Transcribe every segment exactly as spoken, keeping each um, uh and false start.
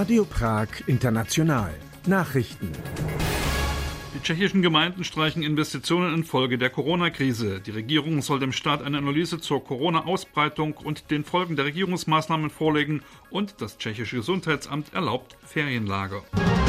Radio Prag International. Nachrichten. Die tschechischen Gemeinden streichen Investitionen infolge der Corona-Krise. Die Regierung soll dem Staat eine Analyse zur Corona-Ausbreitung und den Folgen der Regierungsmaßnahmen vorlegen und das tschechische Gesundheitsamt erlaubt Ferienlager.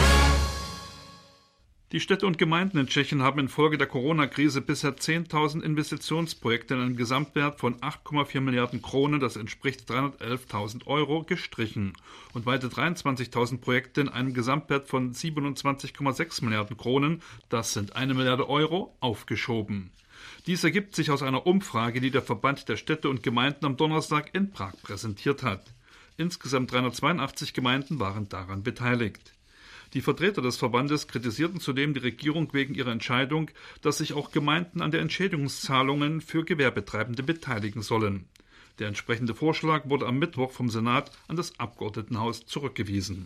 Die Städte und Gemeinden in Tschechien haben infolge der Corona-Krise bisher zehntausend Investitionsprojekte in einem Gesamtwert von acht Komma vier Milliarden Kronen, das entspricht dreihundertelftausend Euro, gestrichen und weitere dreiundzwanzigtausend Projekte in einem Gesamtwert von siebenundzwanzig Komma sechs Milliarden Kronen, das sind eine Milliarde Euro, aufgeschoben. Dies ergibt sich aus einer Umfrage, die der Verband der Städte und Gemeinden am Donnerstag in Prag präsentiert hat. Insgesamt dreihundertzweiundachtzig Gemeinden waren daran beteiligt. Die Vertreter des Verbandes kritisierten zudem die Regierung wegen ihrer Entscheidung, dass sich auch Gemeinden an der Entschädigungszahlungen für Gewerbetreibende beteiligen sollen. Der entsprechende Vorschlag wurde am Mittwoch vom Senat an das Abgeordnetenhaus zurückgewiesen.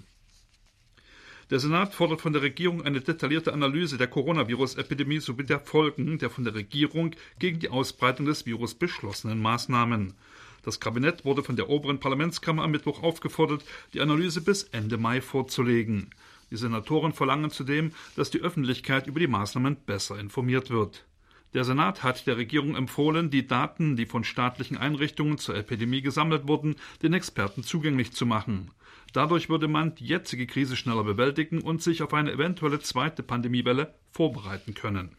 Der Senat fordert von der Regierung eine detaillierte Analyse der Coronavirus-Epidemie sowie der Folgen der von der Regierung gegen die Ausbreitung des Virus beschlossenen Maßnahmen. Das Kabinett wurde von der oberen Parlamentskammer am Mittwoch aufgefordert, die Analyse bis Ende Mai vorzulegen. Die Senatoren verlangen zudem, dass die Öffentlichkeit über die Maßnahmen besser informiert wird. Der Senat hat der Regierung empfohlen, die Daten, die von staatlichen Einrichtungen zur Epidemie gesammelt wurden, den Experten zugänglich zu machen. Dadurch würde man die jetzige Krise schneller bewältigen und sich auf eine eventuelle zweite Pandemiewelle vorbereiten können.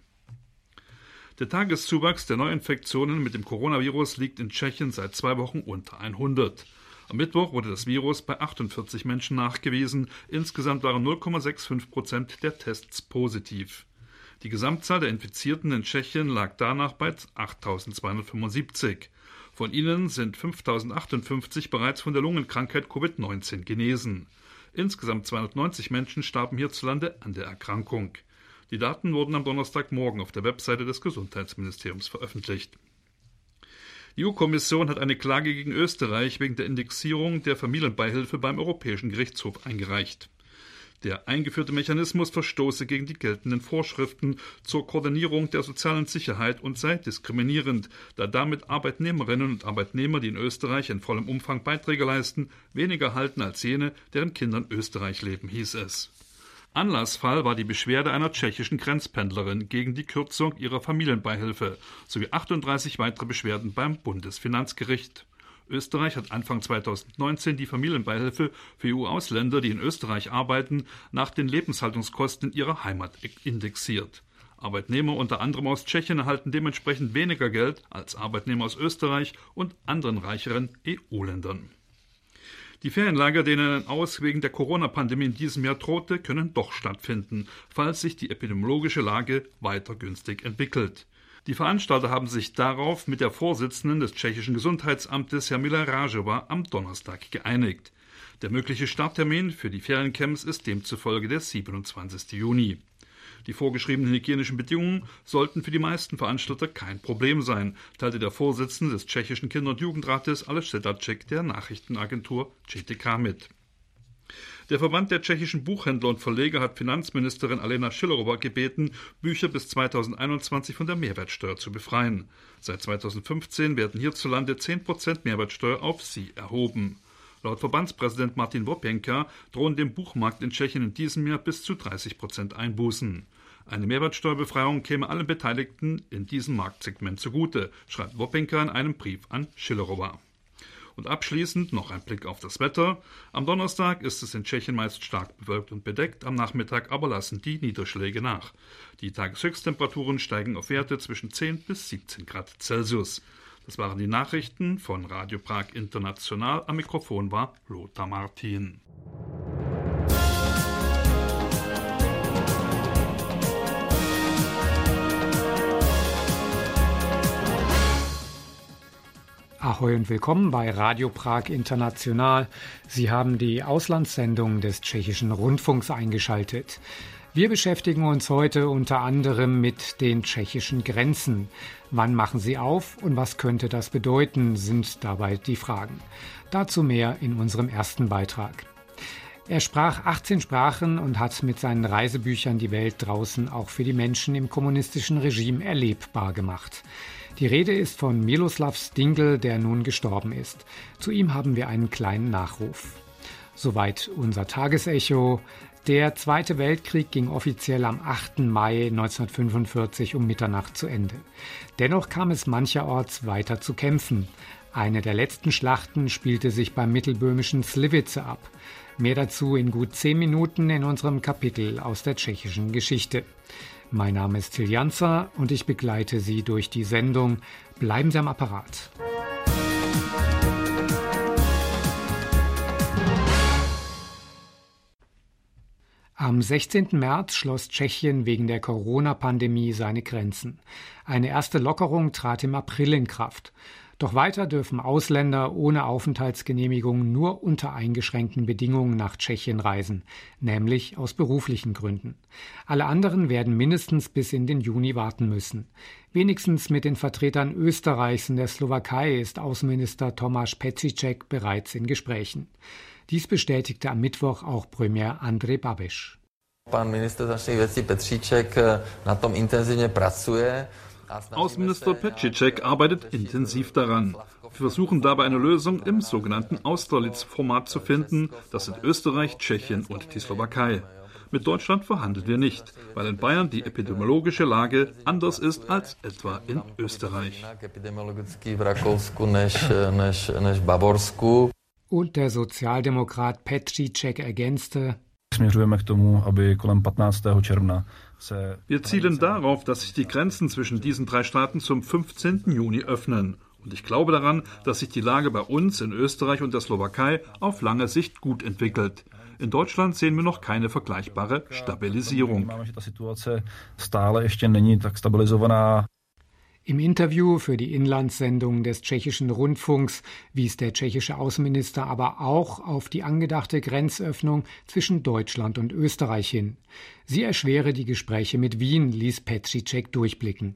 Der Tageszuwachs der Neuinfektionen mit dem Coronavirus liegt in Tschechien seit zwei Wochen unter hundert. Am Mittwoch wurde das Virus bei achtundvierzig Menschen nachgewiesen. Insgesamt waren null Komma fünfundsechzig Prozent der Tests positiv. Die Gesamtzahl der Infizierten in Tschechien lag danach bei achttausendzweihundertfünfundsiebzig. Von ihnen sind fünftausendachtundfünfzig bereits von der Lungenkrankheit Covid neunzehn genesen. Insgesamt zweihundertneunzig Menschen starben hierzulande an der Erkrankung. Die Daten wurden am Donnerstagmorgen auf der Webseite des Gesundheitsministeriums veröffentlicht. Die E U-Kommission hat eine Klage gegen Österreich wegen der Indexierung der Familienbeihilfe beim Europäischen Gerichtshof eingereicht. Der eingeführte Mechanismus verstoße gegen die geltenden Vorschriften zur Koordinierung der sozialen Sicherheit und sei diskriminierend, da damit Arbeitnehmerinnen und Arbeitnehmer, die in Österreich in vollem Umfang Beiträge leisten, weniger erhalten als jene, deren Kinder in Österreich leben, hieß es. Anlassfall war die Beschwerde einer tschechischen Grenzpendlerin gegen die Kürzung ihrer Familienbeihilfe sowie achtunddreißig weitere Beschwerden beim Bundesfinanzgericht. Österreich hat Anfang zweitausendneunzehn die Familienbeihilfe für E U-Ausländer, die in Österreich arbeiten, nach den Lebenshaltungskosten ihrer Heimat indexiert. Arbeitnehmer unter anderem aus Tschechien erhalten dementsprechend weniger Geld als Arbeitnehmer aus Österreich und anderen reicheren E U-Ländern. Die Ferienlager, denen ein Aus wegen der Corona-Pandemie in diesem Jahr drohte, können doch stattfinden, falls sich die epidemiologische Lage weiter günstig entwickelt. Die Veranstalter haben sich darauf mit der Vorsitzenden des tschechischen Gesundheitsamtes, Jarmila Rážová, am Donnerstag geeinigt. Der mögliche Starttermin für die Feriencamps ist demzufolge der siebenundzwanzigsten Juni. Die vorgeschriebenen hygienischen Bedingungen sollten für die meisten Veranstalter kein Problem sein, teilte der Vorsitzende des tschechischen Kinder- und Jugendrates Aleš Sedlacek der Nachrichtenagentur C T K mit. Der Verband der tschechischen Buchhändler und Verleger hat Finanzministerin Alena Schillerová gebeten, Bücher bis zweitausendeinundzwanzig von der Mehrwertsteuer zu befreien. Seit zweitausendfünfzehn werden hierzulande zehn Prozent Mehrwertsteuer auf sie erhoben. Laut Verbandspräsident Martin Vopenka drohen dem Buchmarkt in Tschechien in diesem Jahr bis zu dreißig Prozent Einbußen. Eine Mehrwertsteuerbefreiung käme allen Beteiligten in diesem Marktsegment zugute, schreibt Vopenka in einem Brief an Schillerová. Und abschließend noch ein Blick auf das Wetter. Am Donnerstag ist es in Tschechien meist stark bewölkt und bedeckt, am Nachmittag aber lassen die Niederschläge nach. Die Tageshöchsttemperaturen steigen auf Werte zwischen zehn bis siebzehn Grad Celsius. Das waren die Nachrichten von Radio Prag International. Am Mikrofon war Lothar Martin. Ahoi und willkommen bei Radio Prag International. Sie haben die Auslandssendung des tschechischen Rundfunks eingeschaltet. Wir beschäftigen uns heute unter anderem mit den tschechischen Grenzen. Wann machen sie auf und was könnte das bedeuten, sind dabei die Fragen. Dazu mehr in unserem ersten Beitrag. Er sprach achtzehn Sprachen und hat mit seinen Reisebüchern die Welt draußen auch für die Menschen im kommunistischen Regime erlebbar gemacht. Die Rede ist von Miloslav Stingl, der nun gestorben ist. Zu ihm haben wir einen kleinen Nachruf. Soweit unser Tagesecho. Der Zweite Weltkrieg ging offiziell am achten Mai neunzehnhundertfünfundvierzig um Mitternacht zu Ende. Dennoch kam es mancherorts weiter zu Kämpfen. Eine der letzten Schlachten spielte sich beim mittelböhmischen Slivice ab. Mehr dazu in gut zehn Minuten in unserem Kapitel aus der tschechischen Geschichte. Mein Name ist Till Janzer und ich begleite Sie durch die Sendung. Bleiben Sie am Apparat. Am sechzehnten März schloss Tschechien wegen der Corona-Pandemie seine Grenzen. Eine erste Lockerung trat im April in Kraft. Doch weiter dürfen Ausländer ohne Aufenthaltsgenehmigung nur unter eingeschränkten Bedingungen nach Tschechien reisen, nämlich aus beruflichen Gründen. Alle anderen werden mindestens bis in den Juni warten müssen. Wenigstens mit den Vertretern Österreichs und der Slowakei ist Außenminister Tomáš Petříček bereits in Gesprächen. Dies bestätigte am Mittwoch auch Premier Andrej Babiš. Pan minister zahraničních věcí Petříček na tom intenzivně pracuje. Außenminister Petříček arbeitet intensiv daran. Wir versuchen dabei eine Lösung im sogenannten Austerlitz-Format zu finden. Das sind Österreich, Tschechien und die Slowakei. Mit Deutschland verhandeln wir nicht, weil in Bayern die epidemiologische Lage anders ist als etwa in Österreich. Und der Sozialdemokrat Petříček ergänzte: Wir zielen darauf, dass sich die Grenzen zwischen diesen drei Staaten zum fünfzehnten Juni öffnen. Und ich glaube daran, dass sich die Lage bei uns in Österreich und der Slowakei auf lange Sicht gut entwickelt. In Deutschland sehen wir noch keine vergleichbare Stabilisierung. Im Interview für die Inlandssendung des tschechischen Rundfunks wies der tschechische Außenminister aber auch auf die angedachte Grenzöffnung zwischen Deutschland und Österreich hin. Sie erschwere die Gespräche mit Wien, ließ Petříček durchblicken.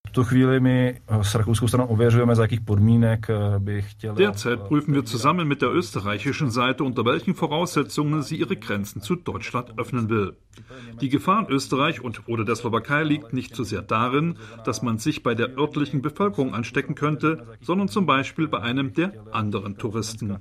Derzeit prüfen wir zusammen mit der österreichischen Seite, unter welchen Voraussetzungen sie ihre Grenzen zu Deutschland öffnen will. Die Gefahr in Österreich und oder der Slowakei liegt nicht so sehr darin, dass man sich bei der örtlichen Bevölkerung anstecken könnte, sondern zum Beispiel bei einem der anderen Touristen.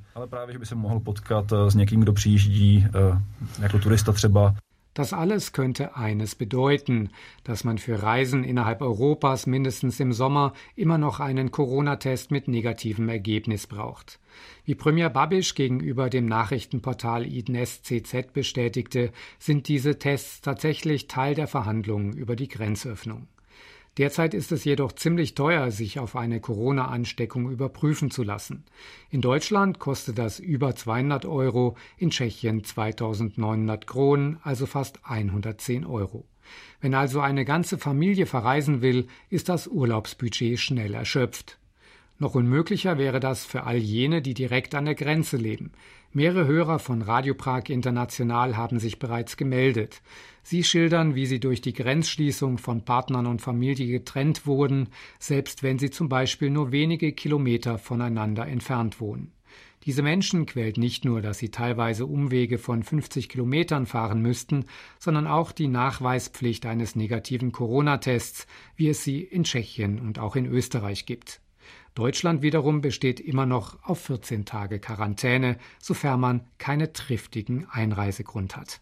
Das alles könnte eines bedeuten, dass man für Reisen innerhalb Europas mindestens im Sommer immer noch einen Corona-Test mit negativem Ergebnis braucht. Wie Premier Babiš gegenüber dem Nachrichtenportal i dnes punkt c z bestätigte, sind diese Tests tatsächlich Teil der Verhandlungen über die Grenzöffnung. Derzeit ist es jedoch ziemlich teuer, sich auf eine Corona-Ansteckung überprüfen zu lassen. In Deutschland kostet das über zweihundert Euro, in Tschechien zweitausendneunhundert Kronen, also fast hundertzehn Euro. Wenn also eine ganze Familie verreisen will, ist das Urlaubsbudget schnell erschöpft. Noch unmöglicher wäre das für all jene, die direkt an der Grenze leben. Mehrere Hörer von Radio Prag International haben sich bereits gemeldet. Sie schildern, wie sie durch die Grenzschließung von Partnern und Familie getrennt wurden, selbst wenn sie zum Beispiel nur wenige Kilometer voneinander entfernt wohnen. Diese Menschen quält nicht nur, dass sie teilweise Umwege von fünfzig Kilometern fahren müssten, sondern auch die Nachweispflicht eines negativen Corona-Tests, wie es sie in Tschechien und auch in Österreich gibt. Deutschland wiederum besteht immer noch auf vierzehn Tage Quarantäne, sofern man keinen triftigen Einreisegrund hat.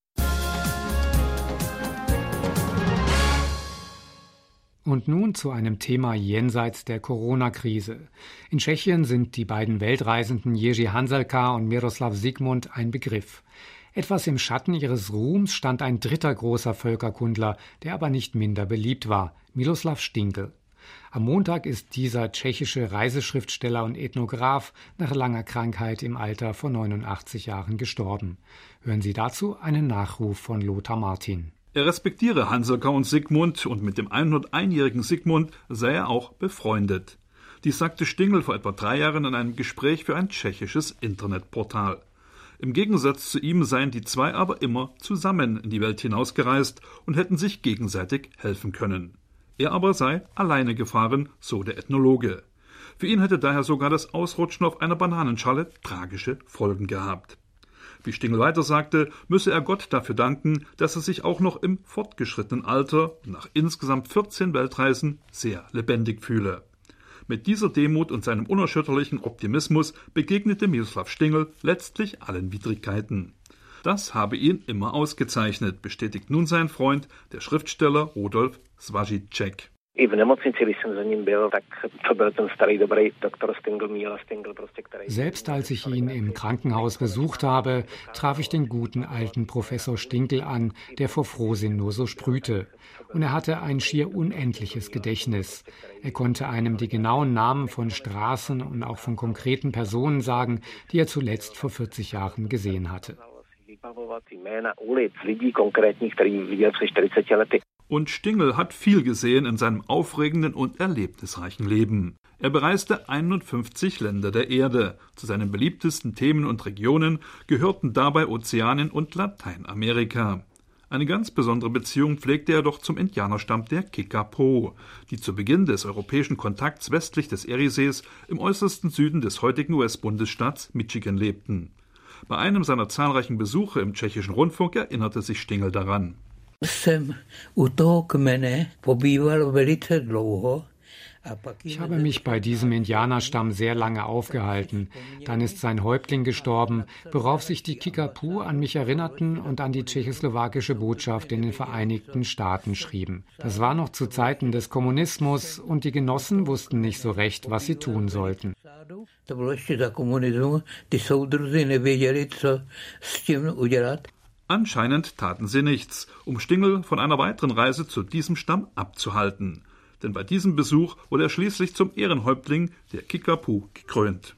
Und nun zu einem Thema jenseits der Corona-Krise. In Tschechien sind die beiden Weltreisenden Jiří Hanzelka und Miroslav Zikmund ein Begriff. Etwas im Schatten ihres Ruhms stand ein dritter großer Völkerkundler, der aber nicht minder beliebt war, Miloslav Štingl. Am Montag ist dieser tschechische Reiseschriftsteller und Ethnograph nach langer Krankheit im Alter von neunundachtzig Jahren gestorben. Hören Sie dazu einen Nachruf von Lothar Martin. Er respektiere Hanzelka und Zikmund und mit dem hunderteinjährigen Zikmund sei er auch befreundet. Dies sagte Štingl vor etwa drei Jahren in einem Gespräch für ein tschechisches Internetportal. Im Gegensatz zu ihm seien die zwei aber immer zusammen in die Welt hinausgereist und hätten sich gegenseitig helfen können. Er aber sei alleine gefahren, so der Ethnologe. Für ihn hätte daher sogar das Ausrutschen auf einer Bananenschale tragische Folgen gehabt. Wie Štingl weiter sagte, müsse er Gott dafür danken, dass er sich auch noch im fortgeschrittenen Alter und nach insgesamt vierzehn Weltreisen sehr lebendig fühle. Mit dieser Demut und seinem unerschütterlichen Optimismus begegnete Miroslav Stingl letztlich allen Widrigkeiten. Das habe ihn immer ausgezeichnet, bestätigt nun sein Freund, der Schriftsteller Rudolf Svaříček. Selbst als ich ihn im Krankenhaus besucht habe, traf ich den guten alten Professor Stingl an, der vor Frohsinn nur so sprühte. Und er hatte ein schier unendliches Gedächtnis. Er konnte einem die genauen Namen von Straßen und auch von konkreten Personen sagen, die er zuletzt vor vierzig Jahren gesehen hatte. Und Stingl hat viel gesehen in seinem aufregenden und erlebnisreichen Leben. Er bereiste einundfünfzig Länder der Erde. Zu seinen beliebtesten Themen und Regionen gehörten dabei Ozeanien und Lateinamerika. Eine ganz besondere Beziehung pflegte er doch zum Indianerstamm der Kickapoo, die zu Beginn des europäischen Kontakts westlich des Eriesees im äußersten Süden des heutigen U S-Bundesstaats Michigan lebten. Bei einem seiner zahlreichen Besuche im tschechischen Rundfunk erinnerte sich Stingl daran. Ich habe mich bei diesem Indianerstamm sehr lange aufgehalten. Dann ist sein Häuptling gestorben, worauf sich die Kickapoo an mich erinnerten und an die tschechoslowakische Botschaft in den Vereinigten Staaten schrieben. Das war noch zu Zeiten des Kommunismus und die Genossen wussten nicht so recht, was sie tun sollten. Anscheinend taten sie nichts, um Stingl von einer weiteren Reise zu diesem Stamm abzuhalten. Denn bei diesem Besuch wurde er schließlich zum Ehrenhäuptling der Kickapoo gekrönt.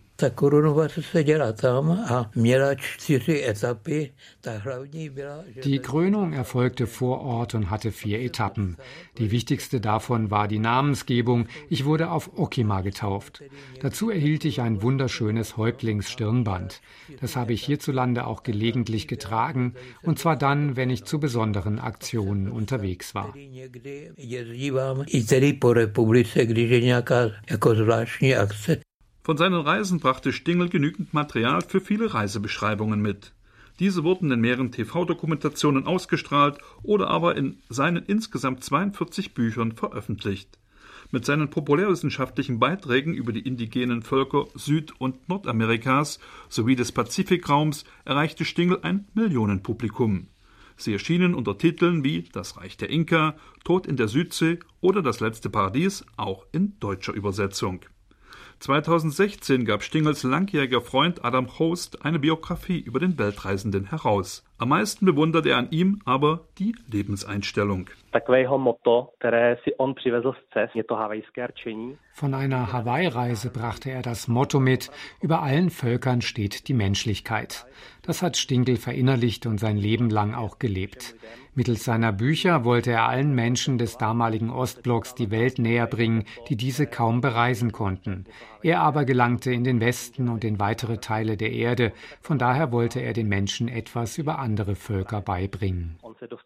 Die Krönung erfolgte vor Ort und hatte vier Etappen. Die wichtigste davon war die Namensgebung. Ich wurde auf Okima getauft. Dazu erhielt ich ein wunderschönes Häuptlingsstirnband. Das habe ich hierzulande auch gelegentlich getragen, und zwar dann, wenn ich zu besonderen Aktionen unterwegs war. Von seinen Reisen brachte Stingl genügend Material für viele Reisebeschreibungen mit. Diese wurden in mehreren T V-Dokumentationen ausgestrahlt oder aber in seinen insgesamt zweiundvierzig Büchern veröffentlicht. Mit seinen populärwissenschaftlichen Beiträgen über die indigenen Völker Süd- und Nordamerikas sowie des Pazifikraums erreichte Stingl ein Millionenpublikum. Sie erschienen unter Titeln wie Das Reich der Inka, Tod in der Südsee oder Das letzte Paradies, auch in deutscher Übersetzung. zweitausendsechzehn gab Stingls langjähriger Freund Adam Host eine Biografie über den Weltreisenden heraus. Am meisten bewundert er an ihm aber die Lebenseinstellung. Von einer Hawaii-Reise brachte er das Motto mit: Über allen Völkern steht die Menschlichkeit. Das hat Stingl verinnerlicht und sein Leben lang auch gelebt. Mittels seiner Bücher wollte er allen Menschen des damaligen Ostblocks die Welt näher bringen, die diese kaum bereisen konnten. Er aber gelangte in den Westen und in weitere Teile der Erde. Von daher wollte er den Menschen etwas über andere Völker beibringen.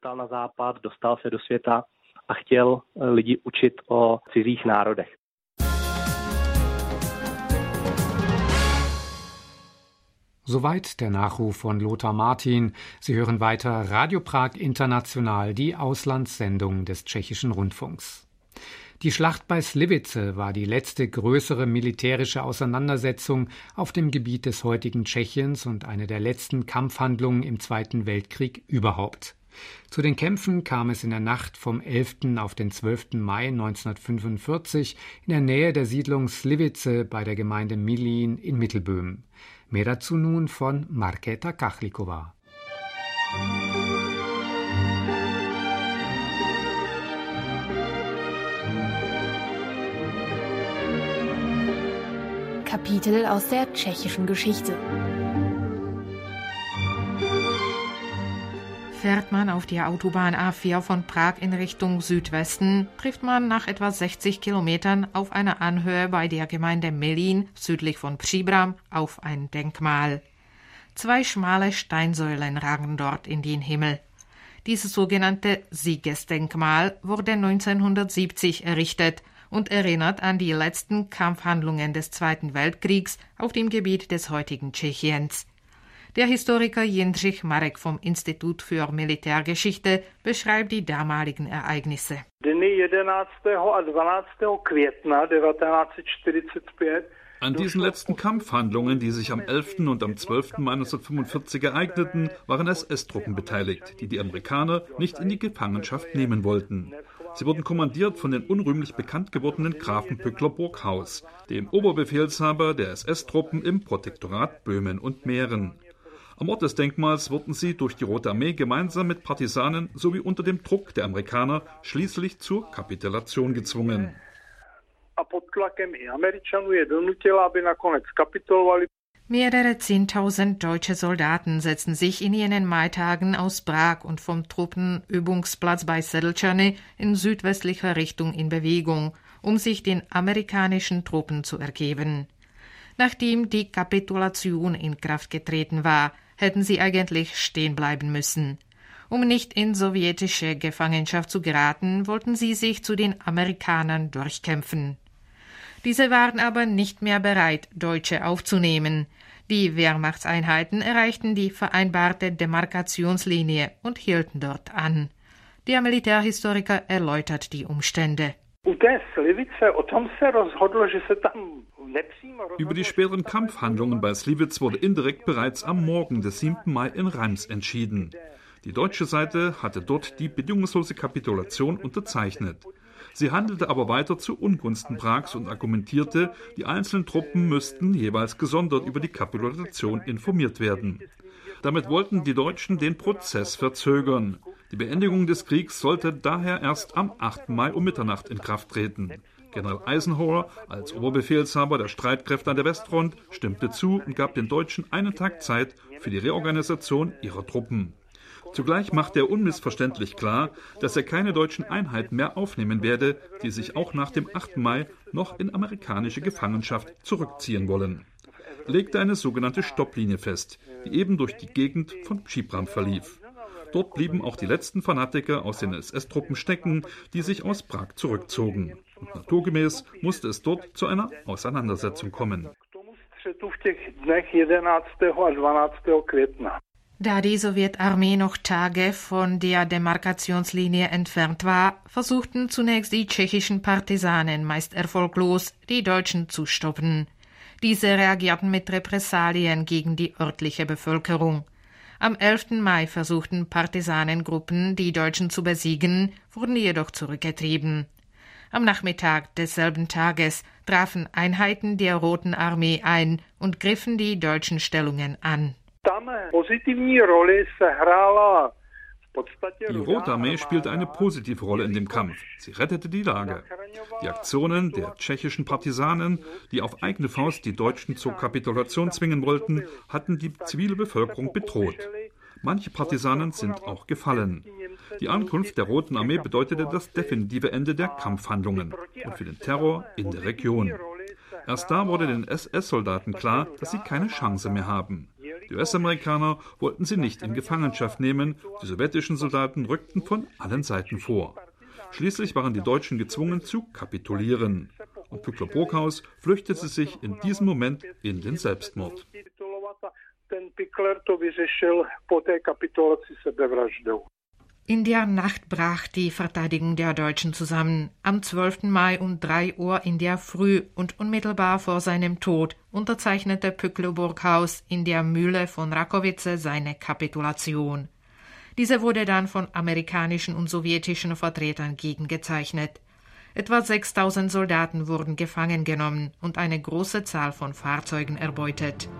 Soweit der Nachruf von Lothar Martin. Sie hören weiter Radio Prag International, die Auslandssendung des tschechischen Rundfunks. Die Schlacht bei Slivice war die letzte größere militärische Auseinandersetzung auf dem Gebiet des heutigen Tschechiens und eine der letzten Kampfhandlungen im Zweiten Weltkrieg überhaupt. Zu den Kämpfen kam es in der Nacht vom elften auf den zwölften Mai neunzehnhundertfünfundvierzig in der Nähe der Siedlung Slivice bei der Gemeinde Milín in Mittelböhmen. Mehr dazu nun von Markéta Kachlikova. Kapitel aus der tschechischen Geschichte. Fährt man auf die Autobahn A vier von Prag in Richtung Südwesten, trifft man nach etwa sechzig Kilometern auf einer Anhöhe bei der Gemeinde Milín, südlich von Příbram, auf ein Denkmal. Zwei schmale Steinsäulen ragen dort in den Himmel. Dieses sogenannte Siegesdenkmal wurde neunzehnhundertsiebzig errichtet und erinnert an die letzten Kampfhandlungen des Zweiten Weltkriegs auf dem Gebiet des heutigen Tschechiens. Der Historiker Jindřich Marek vom Institut für Militärgeschichte beschreibt die damaligen Ereignisse. An diesen letzten Kampfhandlungen, die sich am elften und am zwölften Mai neunzehnhundertfünfundvierzig ereigneten, waren S S-Truppen beteiligt, die die Amerikaner nicht in die Gefangenschaft nehmen wollten. Sie wurden kommandiert von den unrühmlich bekannt gewordenen Grafen Pückler-Burghaus, dem Oberbefehlshaber der S S-Truppen im Protektorat Böhmen und Mähren. Am Ort des Denkmals wurden sie durch die Rote Armee gemeinsam mit Partisanen sowie unter dem Druck der Amerikaner schließlich zur Kapitulation gezwungen. Mehrere Zehntausend deutsche Soldaten setzten sich in jenen Maitagen aus Prag und vom Truppenübungsplatz bei Sedlčany in südwestlicher Richtung in Bewegung, um sich den amerikanischen Truppen zu ergeben. Nachdem die Kapitulation in Kraft getreten war, hätten sie eigentlich stehen bleiben müssen. Um nicht in sowjetische Gefangenschaft zu geraten, wollten sie sich zu den Amerikanern durchkämpfen. Diese waren aber nicht mehr bereit, Deutsche aufzunehmen. Die Wehrmachtseinheiten erreichten die vereinbarte Demarkationslinie und hielten dort an. Der Militärhistoriker erläutert die Umstände. Über die späteren Kampfhandlungen bei Slivec wurde indirekt bereits am Morgen des siebten Mai in Reims entschieden. Die deutsche Seite hatte dort die bedingungslose Kapitulation unterzeichnet. Sie handelte aber weiter zu Ungunsten Prags und argumentierte, die einzelnen Truppen müssten jeweils gesondert über die Kapitulation informiert werden. Damit wollten die Deutschen den Prozess verzögern. Die Beendigung des Kriegs sollte daher erst am achten Mai um Mitternacht in Kraft treten. General Eisenhower als Oberbefehlshaber der Streitkräfte an der Westfront stimmte zu und gab den Deutschen einen Tag Zeit für die Reorganisation ihrer Truppen. Zugleich machte er unmissverständlich klar, dass er keine deutschen Einheiten mehr aufnehmen werde, die sich auch nach dem achten Mai noch in amerikanische Gefangenschaft zurückziehen wollen. Er legte eine sogenannte Stopplinie fest, die eben durch die Gegend von Příbram verlief. Dort blieben auch die letzten Fanatiker aus den S S-Truppen stecken, die sich aus Prag zurückzogen. Und naturgemäß musste es dort zu einer Auseinandersetzung kommen. Da die Sowjetarmee noch Tage von der Demarkationslinie entfernt war, versuchten zunächst die tschechischen Partisanen meist erfolglos, die Deutschen zu stoppen. Diese reagierten mit Repressalien gegen die örtliche Bevölkerung. Am elften Mai versuchten Partisanengruppen, die Deutschen zu besiegen, wurden jedoch zurückgetrieben. Am Nachmittag desselben Tages trafen Einheiten der Roten Armee ein und griffen die deutschen Stellungen an. Die Rote Armee spielte eine positive Rolle in dem Kampf. Sie rettete die Lage. Die Aktionen der tschechischen Partisanen, die auf eigene Faust die Deutschen zur Kapitulation zwingen wollten, hatten die zivile Bevölkerung bedroht. Manche Partisanen sind auch gefallen. Die Ankunft der Roten Armee bedeutete das definitive Ende der Kampfhandlungen und für den Terror in der Region. Erst da wurde den S S-Soldaten klar, dass sie keine Chance mehr haben. Die U S-Amerikaner wollten sie nicht in Gefangenschaft nehmen, die sowjetischen Soldaten rückten von allen Seiten vor. Schließlich waren die Deutschen gezwungen zu kapitulieren. Und Pückler-Burghaus flüchtete sich in diesem Moment in den Selbstmord. In der Nacht brach die Verteidigung der Deutschen zusammen. Am zwölften Mai um drei Uhr in der Früh und unmittelbar vor seinem Tod unterzeichnete Pückler-Burghaus in der Mühle von Rakovice seine Kapitulation. Diese wurde dann von amerikanischen und sowjetischen Vertretern gegengezeichnet. Etwa sechstausend Soldaten wurden gefangen genommen und eine große Zahl von Fahrzeugen erbeutet.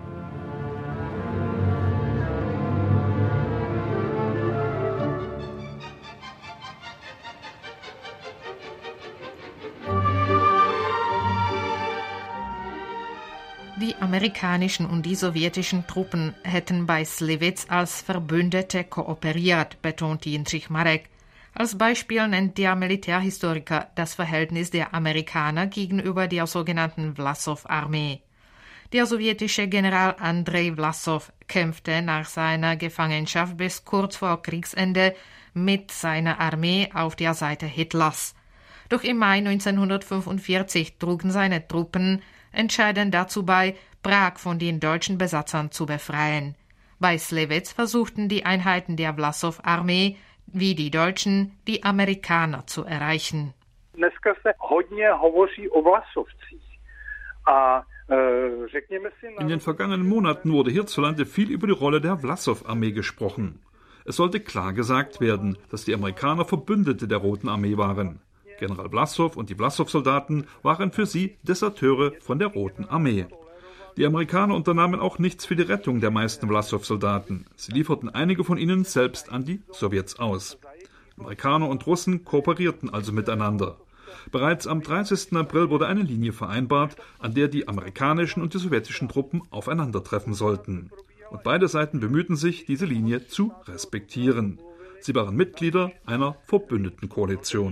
Die amerikanischen und die sowjetischen Truppen hätten bei Slivec als Verbündete kooperiert, betont Jindřich Marek. Als Beispiel nennt der Militärhistoriker das Verhältnis der Amerikaner gegenüber der sogenannten Vlasov-Armee. Der sowjetische General Andrei Vlasov kämpfte nach seiner Gefangenschaft bis kurz vor Kriegsende mit seiner Armee auf der Seite Hitlers. Doch im Mai neunzehnhundertfünfundvierzig trugen seine Truppen entscheidend dazu bei, Prag von den deutschen Besatzern zu befreien. Bei Slivec versuchten die Einheiten der Vlasov-Armee, wie die Deutschen, die Amerikaner zu erreichen. Dneska se hodně hovoří o Vlasovcích. A řekněme si, in den vergangenen Monaten wurde hierzulande viel über die Rolle der Vlasov-Armee gesprochen. Es sollte klar gesagt werden, dass die Amerikaner Verbündete der Roten Armee waren. General Vlasov und die Vlasov-Soldaten waren für sie Deserteure von der Roten Armee. Die Amerikaner unternahmen auch nichts für die Rettung der meisten Vlasov-Soldaten. Sie lieferten einige von ihnen selbst an die Sowjets aus. Amerikaner und Russen kooperierten also miteinander. Bereits am dreißigsten April wurde eine Linie vereinbart, an der die amerikanischen und die sowjetischen Truppen aufeinandertreffen sollten. Und beide Seiten bemühten sich, diese Linie zu respektieren. Sie waren Mitglieder einer Verbündetenkoalition.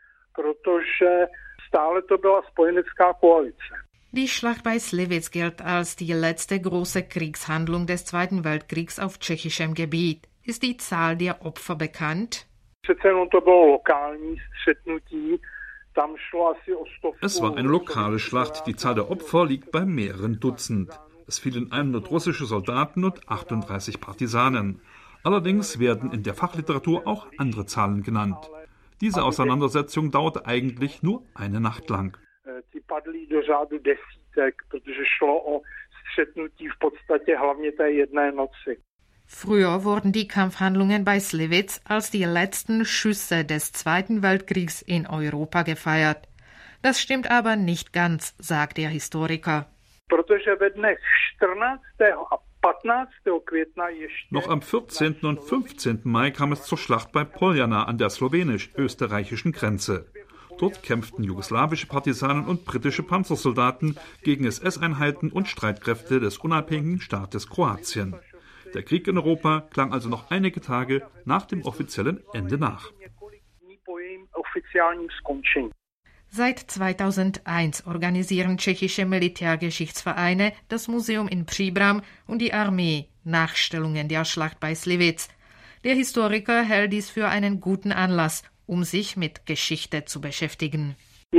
Die Schlacht bei Slivec gilt als die letzte große Kriegshandlung des Zweiten Weltkriegs auf tschechischem Gebiet. Ist die Zahl der Opfer bekannt? Es war eine lokale Schlacht. Die Zahl der Opfer liegt bei mehreren Dutzend. Es fielen hundert russische Soldaten und achtunddreißig Partisanen. Allerdings werden in der Fachliteratur auch andere Zahlen genannt. Diese Auseinandersetzung dauerte eigentlich nur eine Nacht lang. Früher wurden die Kampfhandlungen bei Slivec als die letzten Schüsse des Zweiten Weltkriegs in Europa gefeiert. Das stimmt aber nicht ganz, sagt der Historiker. Noch am vierzehnten und fünfzehnten Mai kam es zur Schlacht bei Poljana an der slowenisch-österreichischen Grenze. Dort kämpften jugoslawische Partisanen und britische Panzersoldaten gegen S S-Einheiten und Streitkräfte des unabhängigen Staates Kroatien. Der Krieg in Europa klang also noch einige Tage nach dem offiziellen Ende nach. Seit zweitausendeins organisieren tschechische Militärgeschichtsvereine, das Museum in Příbram und die Armee Nachstellungen der Schlacht bei Slivec. Der Historiker hält dies für einen guten Anlass, um sich mit Geschichte zu beschäftigen.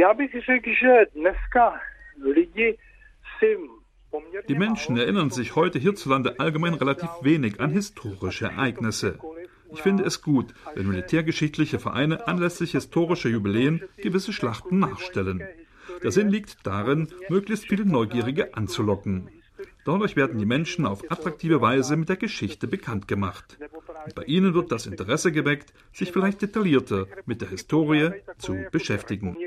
Die Menschen erinnern sich heute hierzulande allgemein relativ wenig an historische Ereignisse. Ich finde es gut, wenn militärgeschichtliche Vereine anlässlich historischer Jubiläen gewisse Schlachten nachstellen. Der Sinn liegt darin, möglichst viele Neugierige anzulocken. Dadurch werden die Menschen auf attraktive Weise mit der Geschichte bekannt gemacht. Und bei ihnen wird das Interesse geweckt, sich vielleicht detaillierter mit der Historie zu beschäftigen.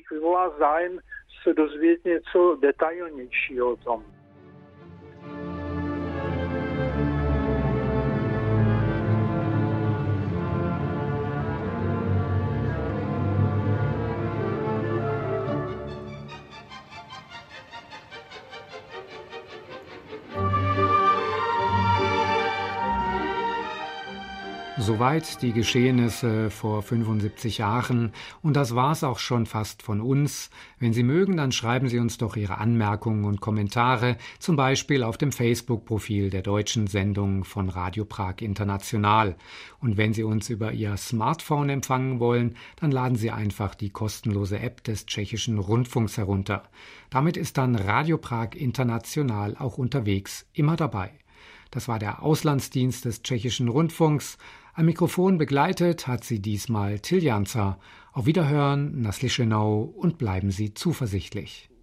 Soweit die Geschehnisse vor fünfundsiebzig Jahren. Und das war's auch schon fast von uns. Wenn Sie mögen, dann schreiben Sie uns doch Ihre Anmerkungen und Kommentare, zum Beispiel auf dem Facebook-Profil der deutschen Sendung von Radio Prag International. Und wenn Sie uns über Ihr Smartphone empfangen wollen, dann laden Sie einfach die kostenlose App des tschechischen Rundfunks herunter. Damit ist dann Radio Prag International auch unterwegs immer dabei. Das war der Auslandsdienst des tschechischen Rundfunks. Am Mikrofon begleitet hat sie diesmal Till Janzer. Auf Wiederhören, Naslyšenou und bleiben Sie zuversichtlich.